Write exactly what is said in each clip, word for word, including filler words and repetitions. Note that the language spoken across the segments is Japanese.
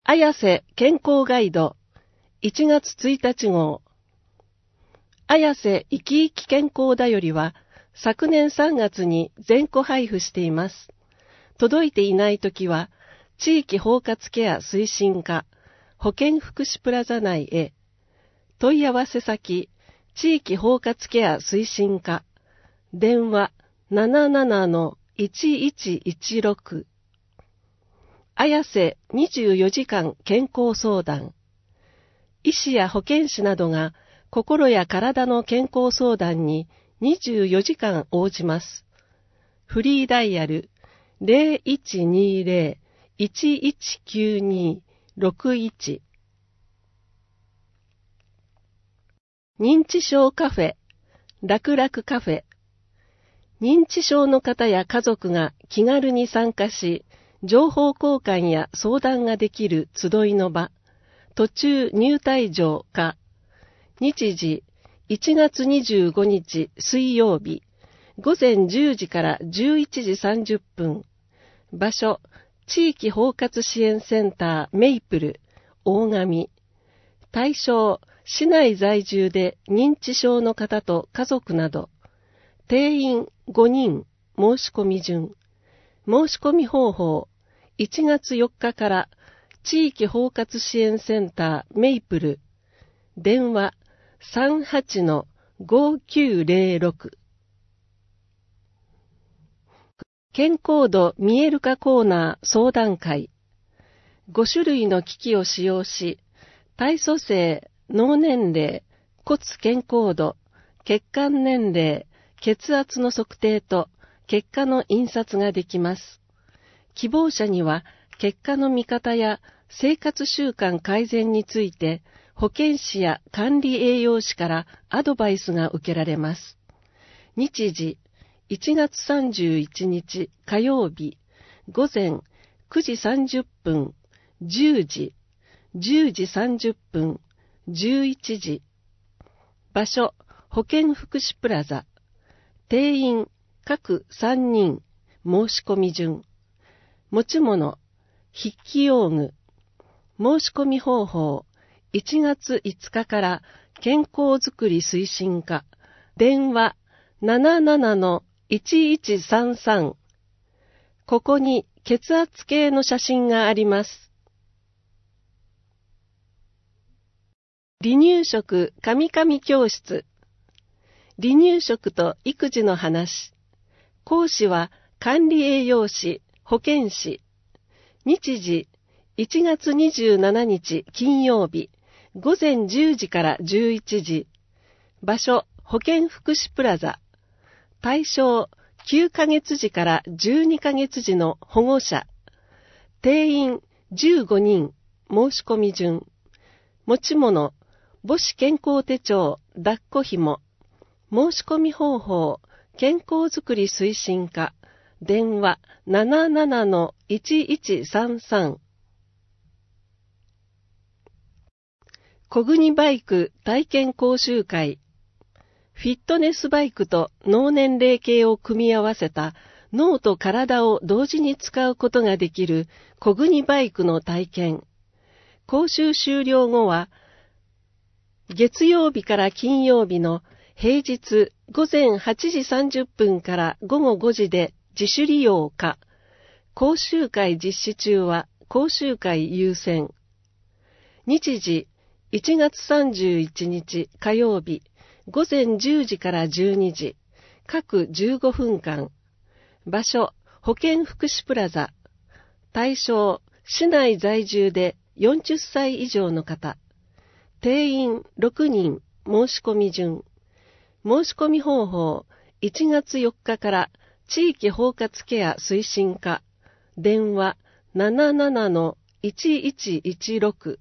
綾瀬健康ガイドいちがつついたち号。綾瀬生き生き健康だよりは昨年さんがつに全個配布しています。届いていないときは地域包括ケア推進課保健福祉プラザ内へ。問い合わせ先地域包括ケア推進課電話 ななななのいちいちいちろく。綾瀬にじゅうよじかん健康相談。医師や保健師などが心や体の健康相談ににじゅうよじかん応じます。フリーダイヤル ゼロいちにゼロ いちいちきゅうに ろくいち。認知症カフェ、楽々カフェ。認知症の方や家族が気軽に参加し、情報交換や相談ができる集いの場、途中入退場か。日時、いちがつにじゅうごにち水曜日、ごぜんじゅうじからじゅういちじさんじゅっぷん。場所、地域包括支援センターメイプル、大上。対象、市内在住で認知症の方と家族など。定員ごにん、申し込み順。申し込み方法、いちがつよっかから地域包括支援センターメイプル。電話 さんはちのごきゅうゼロろく。健康度見える化コーナー相談会。ごしゅるいの機器を使用し、体組成、脳年齢、骨健康度、血管年齢、血圧の測定と結果の印刷ができます。希望者には結果の見方や生活習慣改善について保健師や管理栄養士からアドバイスが受けられます。日時、いちがつさんじゅういちにち火曜日、午前くじさんじゅっぷん、じゅうじ、じゅうじさんじゅっぷん、じゅういちじ。場所、保健福祉プラザ。定員、各さんにん、申し込み順。持ち物、筆記用具。申し込み方法、いちがついつかから健康づくり推進課。電話 ななななのいちいちさんさん。ここに血圧計の写真があります。離乳食カミカミ教室。離乳食と育児の話。講師は管理栄養士、保健師。日時、いちがつにじゅうしちにち金曜日、ごぜんじゅうじからじゅういちじ。場所、保健福祉プラザ。対象、きゅうかげつじからじゅうにかげつじの保護者。定員じゅうごにん、申し込み順。持ち物、母子健康手帳、抱っこ紐。申し込み方法、健康づくり推進課。電話 ななななのいちいちさんさん。コグニバイク体験講習会。フィットネスバイクと脳年齢計を組み合わせた脳と体を同時に使うことができるコグニバイクの体験。講習終了後は、月曜日から金曜日の平日ごぜんはちじさんじゅっぷんからごごごじで自主利用か、講習会実施中は講習会優先。日時、いちがつさんじゅういちにち火曜日、ごぜんじゅうじからじゅうにじ、各じゅうごふんかん。場所、保健福祉プラザ。対象、市内在住でよんじゅっさい以上の方。定員ろくにん、申し込み順。申し込み方法、いちがつよっかから地域包括ケア推進課。電話 ななななのいちいちいちろく。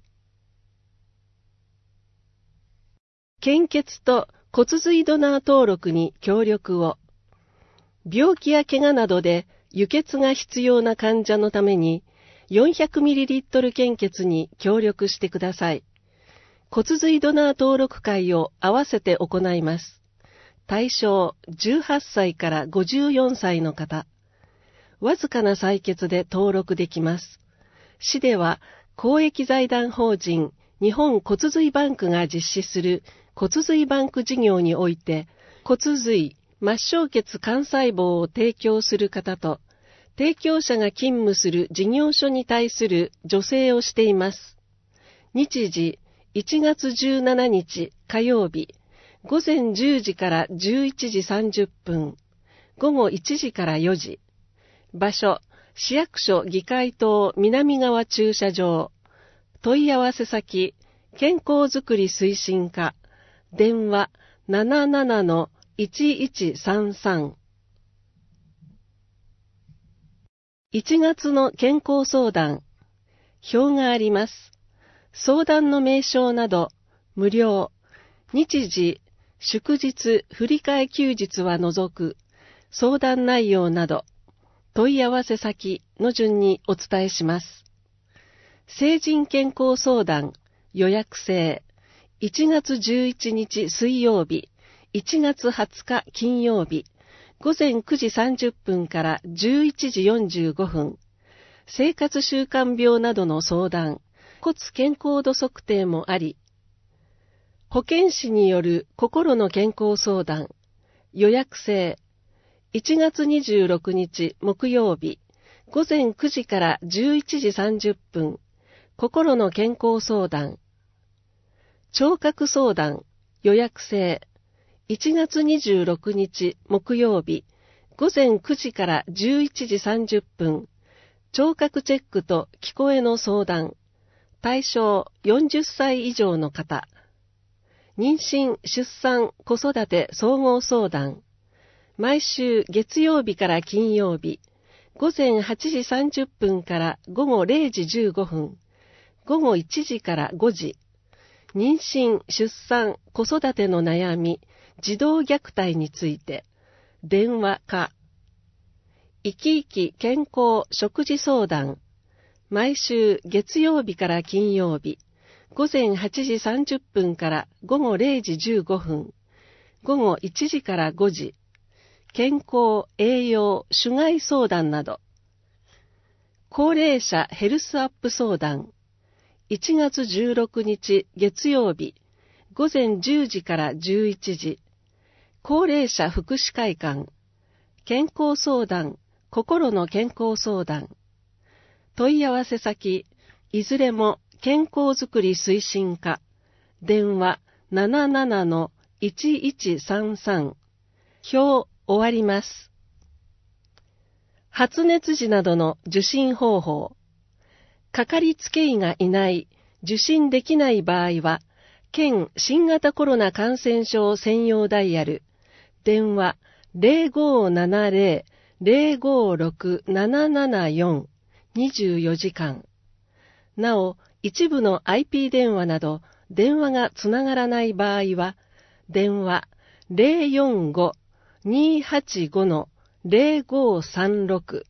献血と骨髄ドナー登録に協力を。病気や怪我などで輸血が必要な患者のために よんひゃくミリリットル 献血に協力してください。骨髄ドナー登録会を合わせて行います。対象じゅうはっさいからごじゅうよんさいの方。わずかな採血で登録できます。市では公益財団法人日本骨髄バンクが実施する骨髄バンク事業において、骨髄、末梢血幹細胞を提供する方と、提供者が勤務する事業所に対する助成をしています。日時、いちがつじゅうしちにち火曜日、ごぜんじゅうじからじゅういちじさんじゅっぷん、ごごいちじからよじ。場所、市役所議会棟南側駐車場。問い合わせ先、健康づくり推進課。電話 ななななのいちいちさんさん。いちがつの健康相談。表があります。相談の名称など、無料。日時、祝日、振り替え休日は除く。相談内容など、問い合わせ先の順にお伝えします。成人健康相談、予約制。いちがつじゅういちにち水曜日、いちがつはつか金曜日、ごぜんくじさんじゅっぷんからじゅういちじよんじゅうごふん。生活習慣病などの相談、骨健康度測定もあり、保健師による心の健康相談、予約制。いちがつにじゅうろくにち木曜日、ごぜんくじからじゅういちじさんじゅっぷん、心の健康相談。聴覚相談、予約制。いちがつにじゅうろくにち木曜日、ごぜんくじからじゅういちじさんじゅっぷん、聴覚チェックと聞こえの相談。対象よんじゅっさい以上の方。妊娠、出産、子育て総合相談。毎週月曜日から金曜日、ごぜんはちじさんじゅっぷんからごごれいじじゅうごふん、ごごいちじからごじ。妊娠、出産、子育ての悩み、児童虐待について、電話か。生き生き健康食事相談。毎週月曜日から金曜日、ごぜんはちじさんじゅっぷんからごごれいじじゅうごふん、ごごいちじからごじ。健康、栄養、種害相談など。高齢者ヘルスアップ相談。いちがつじゅうろくにち月曜日、ごぜんじゅうじからじゅういちじ。高齢者福祉会館。健康相談、心の健康相談。問い合わせ先、いずれも健康づくり推進課。電話 ななななのいちいちさんさん。表終わります。発熱時などの受診方法。かかりつけ医がいない、受診できない場合は、県新型コロナ感染症専用ダイヤル、電話 ゼロごーななゼロ ゼロごーろく ななななよん にじゅうよじかん。なお、一部の アイピー 電話など電話がつながらない場合は、電話 ゼロよんご にーはちご ゼロごーさんろく。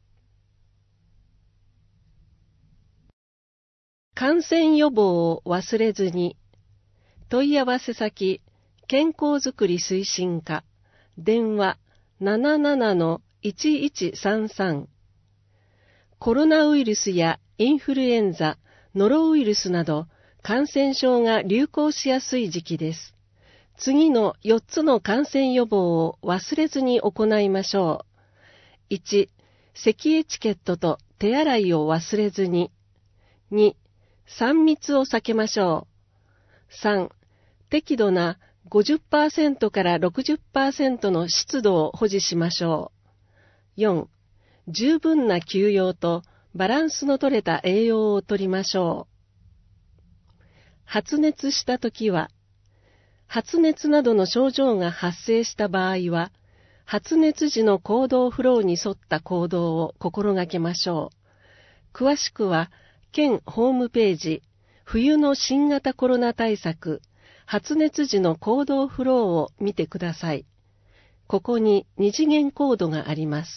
感染予防を忘れずに。問い合わせ先、健康づくり推進課。電話 ななななのいちいちさんさん。コロナウイルスやインフルエンザ、ノロウイルスなど感染症が流行しやすい時期です。次のよっつの感染予防を忘れずに行いましょう。いち、咳エチケットと手洗いを忘れずに。に、さん密を避けましょう。さん、適度な ごじゅっパーセント から ろくじゅっパーセント の湿度を保持しましょう。よん、十分な休養とバランスの取れた栄養をとりましょう。発熱したときは、発熱などの症状が発生した場合は、発熱時の行動フローに沿った行動を心がけましょう。詳しくは、県ホームページ、冬の新型コロナ対策、発熱時の行動フローを見てください。ここに二次元コードがあります。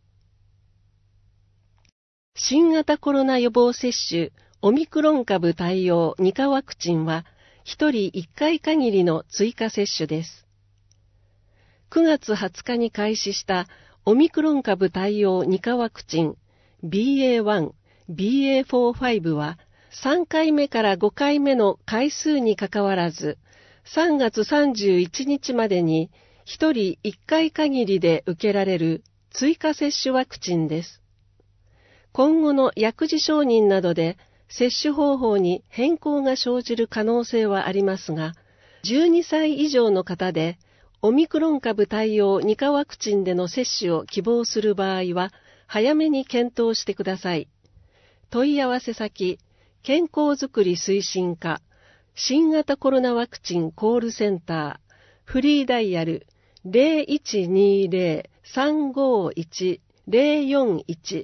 新型コロナ予防接種、オミクロン株対応にかワクチンは、ひとりいっかい限りの追加接種です。くがつはつかに開始したオミクロン株対応にかワクチン ビーエーワン、 ビーエーフォーファイブ はさんかいめからごかいめの回数にかかわらず、さんがつさんじゅういちにちまでにひとりいっかい限りで受けられる追加接種ワクチンです。今後の薬事承認などで接種方法に変更が生じる可能性はありますが、じゅうにさい以上の方でオミクロン株対応にかワクチンでの接種を希望する場合は、早めに検討してください。問い合わせ先、健康づくり推進課、新型コロナワクチンコールセンター、フリーダイヤル ゼロいちにゼロ さんごいち ゼロよんいち。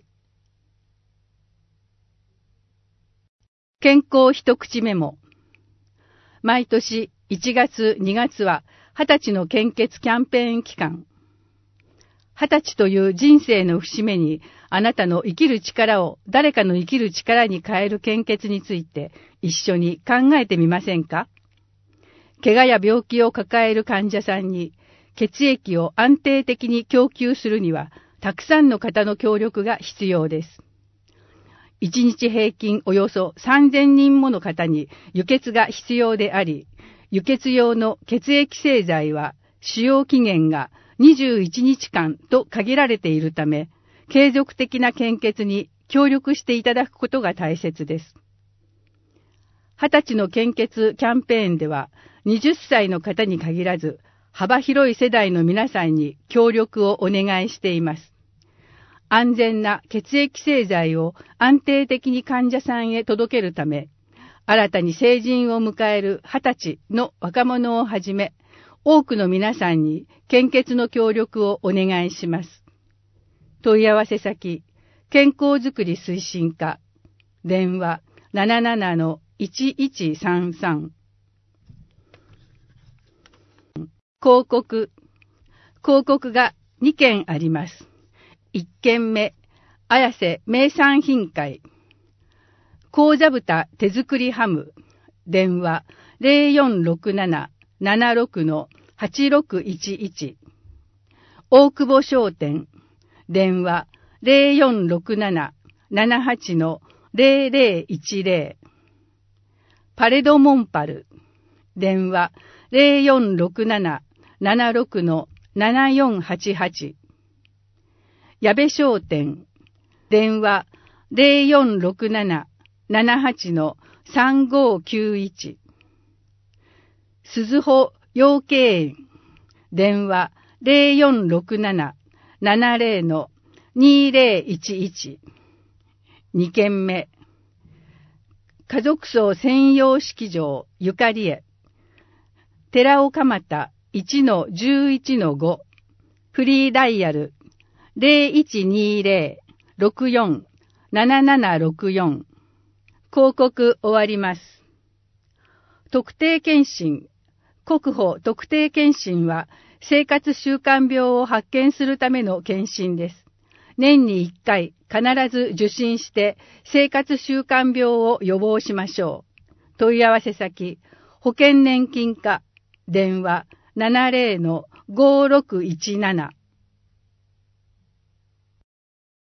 健康一口メモ。毎年いちがつ、にがつははたちの献血キャンペーン期間。はたちという人生の節目に、あなたの生きる力を誰かの生きる力に変える献血について一緒に考えてみませんか？怪我や病気を抱える患者さんに血液を安定的に供給するには、たくさんの方の協力が必要です。いちにち平均およそさんぜんにんもの方に輸血が必要であり、輸血用の血液製剤は使用期限がにじゅういちにちかんと限られているため、継続的な献血に協力していただくことが大切です。はたちの献血キャンペーンでは、はたちの方に限らず、幅広い世代の皆さんに協力をお願いしています。安全な血液製剤を安定的に患者さんへ届けるため、新たに成人を迎えるはたちの若者をはじめ、多くの皆さんに献血の協力をお願いします。問い合わせ先、健康づくり推進課、電話 ななななのいちいちさんさん。広告。広告がにけんあります。いっけんめ、綾瀬名産品会。高座豚手作りハム。電話 ゼロよんろくなな ななろくのはちろくいちいち。大久保商店。電話 ゼロよんろくなな ななはちのゼロゼロいちゼロ。パレドモンパル。電話 ゼロよんろくなな ななろくのななよんはちはち。矢部商店。電話 ゼロよんろくなな ななはちのさんごきゅういち。鈴穂養鶏園。電話 ゼロよんろくなな ななゼロのにゼロいちいち。にけんめ。家族葬専用式場ゆかりへ。寺尾蒲田 いちのじゅういちのご。フリーダイヤルゼロいちにゼロ ろくよん ななななろくよん。広告終わります。特定健診。国保特定健診は生活習慣病を発見するための健診です。年にいっかい必ず受診して生活習慣病を予防しましょう。問い合わせ先、保険年金課、電話 ななゼロのごろくいちなな。